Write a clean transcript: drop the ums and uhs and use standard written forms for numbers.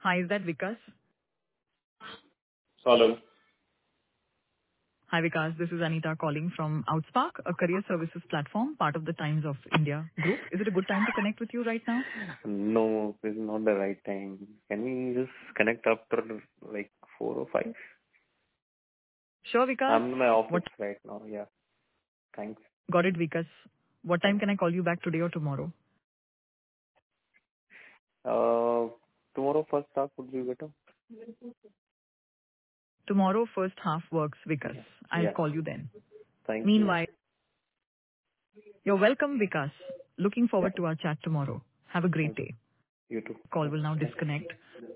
Hi, is that Vikas? Hello. Hi, Vikas. This is Anita calling from Outspark, a career services platform, part of the Times of India group. Is it a good time to connect with you right now? No, this is not the right time. Can we just connect after like 4 or 5? Sure, Vikas. I'm in my What? office right now. Yeah. Thanks. Got it, Vikas. What time Thanks. can I call you back today or tomorrow? Uh, Tomorrow first half would be better. Tomorrow, first half works, Vikas. Yeah. I'll Yeah. call you then. Thank you. Meanwhile, you're welcome, Vikas. Looking Yeah. forward to our chat tomorrow. Have a great Thank you. day. You too. Call Yeah. will now Thanks. disconnect.